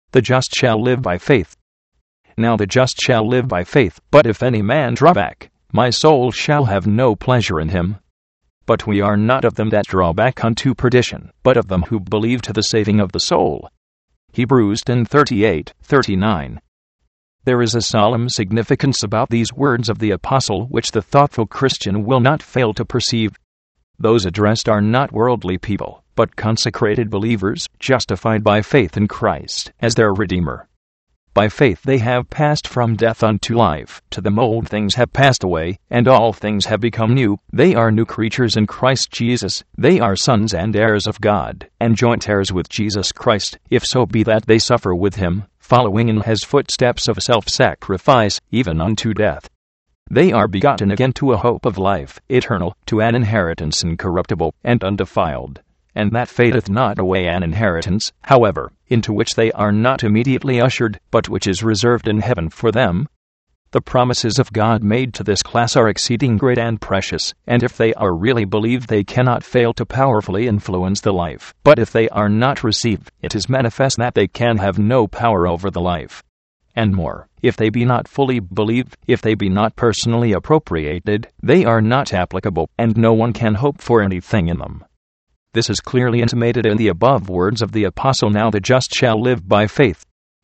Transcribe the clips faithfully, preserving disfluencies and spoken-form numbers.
The just shall live by faith. Now the just shall live by faith, but if any man draw back, my soul shall have no pleasure in him. But we are not of them that draw back unto perdition, but of them who believe to the saving of the soul. Hebrews ten thirty-eight thirty-nine. There is a solemn significance about these words of the apostle which the thoughtful Christian will not fail to perceive. Those addressed are not worldly people, but consecrated believers, justified by faith in Christ as their Redeemer. By faith they have passed from death unto life. To them old things have passed away, and all things have become new. They are new creatures in Christ Jesus. They are sons and heirs of God, and joint heirs with Jesus Christ, if so be that they suffer with him, following in his footsteps of self-sacrifice, even unto death. They are begotten again to a hope of life eternal, to an inheritance incorruptible and undefiled, and that fadeth not away, an inheritance, however, into which they are not immediately ushered, but which is reserved in heaven for them. The promises of God made to this class are exceeding great and precious, and if they are really believed they cannot fail to powerfully influence the life. But if they are not received, it is manifest that they can have no power over the life. And more, if they be not fully believed, if they be not personally appropriated, they are not applicable, and no one can hope for anything in them. This is clearly intimated in the above words of the apostle, now the just shall live by faith.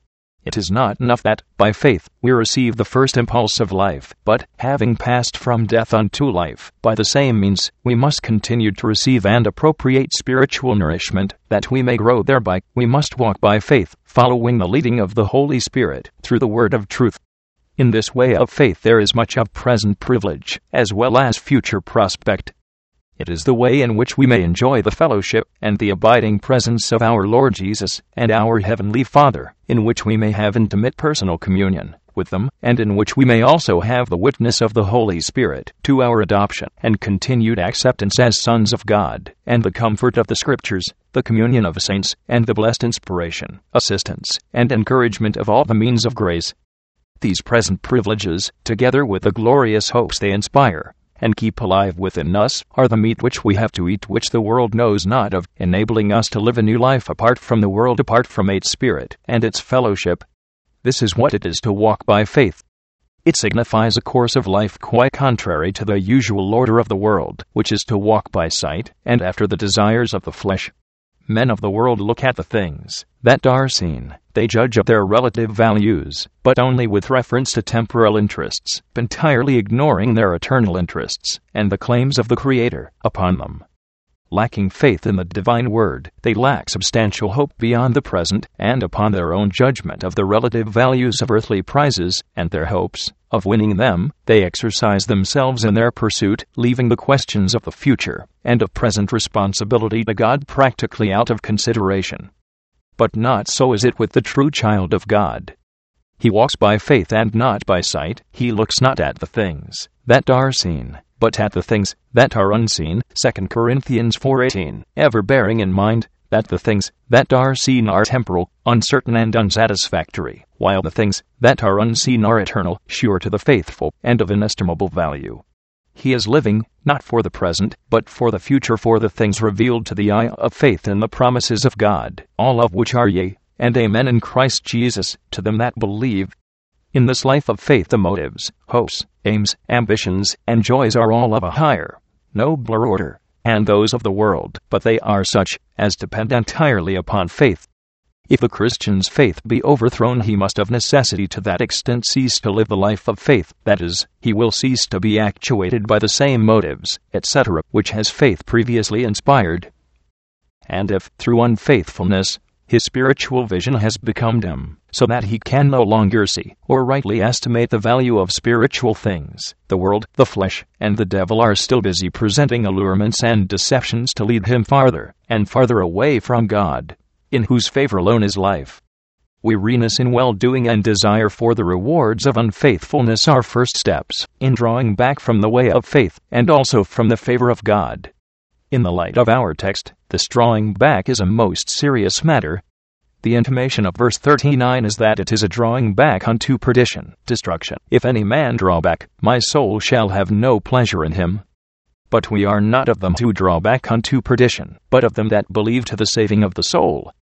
It is not enough that, by faith, we receive the first impulse of life, but, having passed from death unto life, by the same means, we must continue to receive and appropriate spiritual nourishment, that we may grow thereby. We must walk by faith, following the leading of the Holy Spirit, through the word of truth. In this way of faith there is much of present privilege, as well as future prospect. It is the way in which we may enjoy the fellowship and the abiding presence of our Lord Jesus and our Heavenly Father, in which we may have intimate personal communion with them, and in which we may also have the witness of the Holy Spirit to our adoption and continued acceptance as sons of God, and the comfort of the Scriptures, the communion of saints, and the blessed inspiration, assistance, and encouragement of all the means of grace. These present privileges, together with the glorious hopes they inspire and keep alive within us, are the meat which we have to eat, which the world knows not of, enabling us to live a new life apart from the world, apart from its spirit and its fellowship. This is what it is to walk by faith. It signifies a course of life quite contrary to the usual order of the world, which is to walk by sight and after the desires of the flesh. Men of the world look at the things that are seen. They judge of their relative values, but only with reference to temporal interests, entirely ignoring their eternal interests and the claims of the Creator upon them. Lacking faith in the divine word, they lack substantial hope beyond the present, and upon their own judgment of the relative values of earthly prizes and their hopes of winning them, they exercise themselves in their pursuit, leaving the questions of the future and of present responsibility to God practically out of consideration. But not so is it with the true child of God. He walks by faith and not by sight. He looks not at the things that are seen, but at the things that are unseen, Second Corinthians four eighteen, ever bearing in mind that the things that are seen are temporal, uncertain and unsatisfactory, while the things that are unseen are eternal, sure to the faithful, and of inestimable value. He is living, not for the present, but for the future, for the things revealed to the eye of faith in the promises of God, all of which are yea and amen in Christ Jesus, to them that believe. In this life of faith the motives, hopes, aims, ambitions, and joys are all of a higher, nobler order, and those of the world, but they are such as depend entirely upon faith. If a Christian's faith be overthrown, he must of necessity to that extent cease to live the life of faith, that is, he will cease to be actuated by the same motives, et cetera, which has faith previously inspired. And if, through unfaithfulness, his spiritual vision has become dim, so that he can no longer see or rightly estimate the value of spiritual things, the world, the flesh, and the devil are still busy presenting allurements and deceptions to lead him farther and farther away from God, in whose favor alone is life. Weariness in well-doing and desire for the rewards of unfaithfulness are first steps in drawing back from the way of faith and also from the favor of God. In the light of our text, this drawing back is a most serious matter. The intimation of verse thirty-nine is that it is a drawing back unto perdition, destruction. If any man draw back, my soul shall have no pleasure in him. But we are not of them who draw back unto perdition, but of them that believe to the saving of the soul.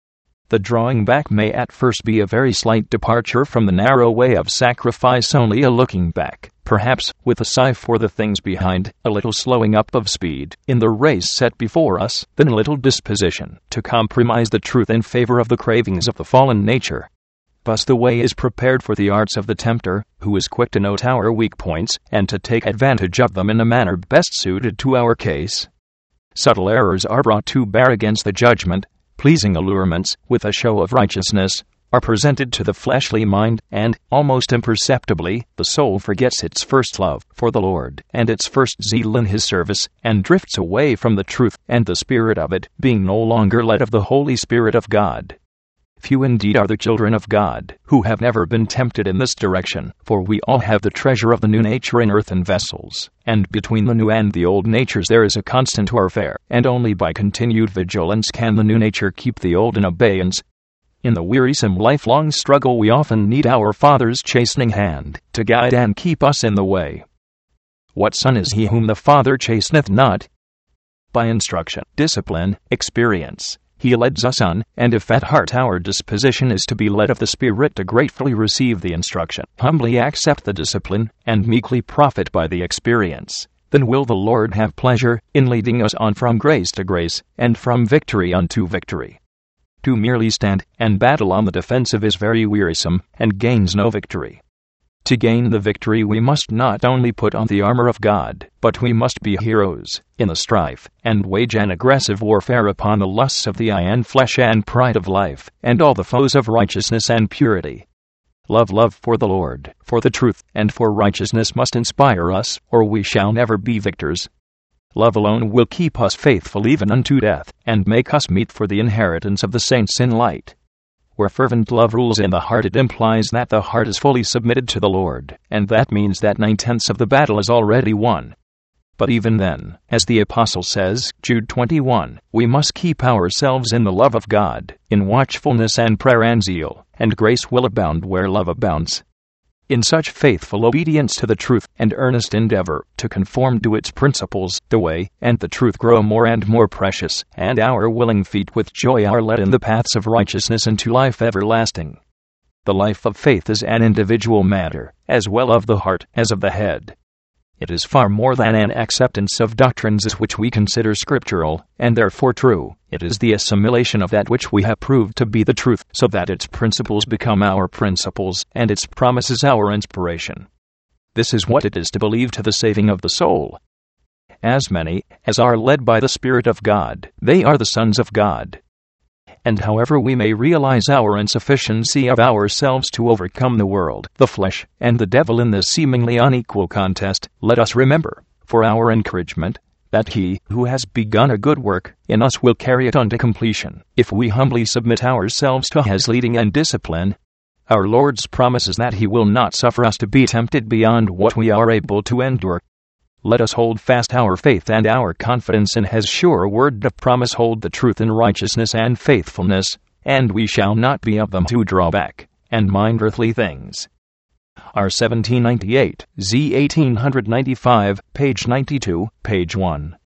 The drawing back may at first be a very slight departure from the narrow way of sacrifice, only a looking back, perhaps with a sigh for the things behind, a little slowing up of speed in the race set before us, then a little disposition to compromise the truth in favor of the cravings of the fallen nature. Thus the way is prepared for the arts of the tempter, who is quick to note our weak points and to take advantage of them in a manner best suited to our case. Subtle errors are brought to bear against the judgment. Pleasing allurements, with a show of righteousness, are presented to the fleshly mind, and, almost imperceptibly, the soul forgets its first love for the Lord and its first zeal in His service, and drifts away from the truth and the spirit of it, being no longer led of the Holy Spirit of God. Few indeed are the children of God who have never been tempted in this direction, for we all have the treasure of the new nature in earthen vessels, and between the new and the old natures there is a constant warfare, and only by continued vigilance can the new nature keep the old in abeyance. In the wearisome lifelong struggle we often need our Father's chastening hand to guide and keep us in the way. What son is he whom the Father chasteneth not? By instruction, discipline, experience, He leads us on, and if at heart our disposition is to be led of the Spirit to gratefully receive the instruction, humbly accept the discipline, and meekly profit by the experience, then will the Lord have pleasure in leading us on from grace to grace, and from victory unto victory. To merely stand and battle on the defensive is very wearisome, and gains no victory. To gain the victory we must not only put on the armor of God, but we must be heroes in the strife, and wage an aggressive warfare upon the lusts of the eye and flesh and pride of life, and all the foes of righteousness and purity. Love, love for the Lord, for the truth, and for righteousness must inspire us, or we shall never be victors. Love alone will keep us faithful even unto death, and make us meet for the inheritance of the saints in light. Where fervent love rules in the heart, it implies that the heart is fully submitted to the Lord, and that means that nine-tenths of the battle is already won. But even then, as the Apostle says, Jude twenty-one, we must keep ourselves in the love of God, in watchfulness and prayer and zeal, and grace will abound where love abounds. In such faithful obedience to the truth and earnest endeavor to conform to its principles, the way and the truth grow more and more precious, and our willing feet with joy are led in the paths of righteousness into life everlasting. The life of faith is an individual matter, as well of the heart as of the head. It is far more than an acceptance of doctrines which we consider scriptural, and therefore true. It is the assimilation of that which we have proved to be the truth, so that its principles become our principles, and its promises our inspiration. This is what it is to believe to the saving of the soul. As many as are led by the Spirit of God, they are the sons of God. And however we may realize our insufficiency of ourselves to overcome the world, the flesh, and the devil in this seemingly unequal contest, let us remember, for our encouragement, that He who has begun a good work in us will carry it unto completion, if we humbly submit ourselves to His leading and discipline. Our Lord's promise is that He will not suffer us to be tempted beyond what we are able to endure. Let us hold fast our faith and our confidence in His sure word of promise. Hold the truth in righteousness and faithfulness, and we shall not be of them who draw back, and mind earthly things. R seventeen ninety-eight, Z eighteen ninety-five, page ninety-two, page one.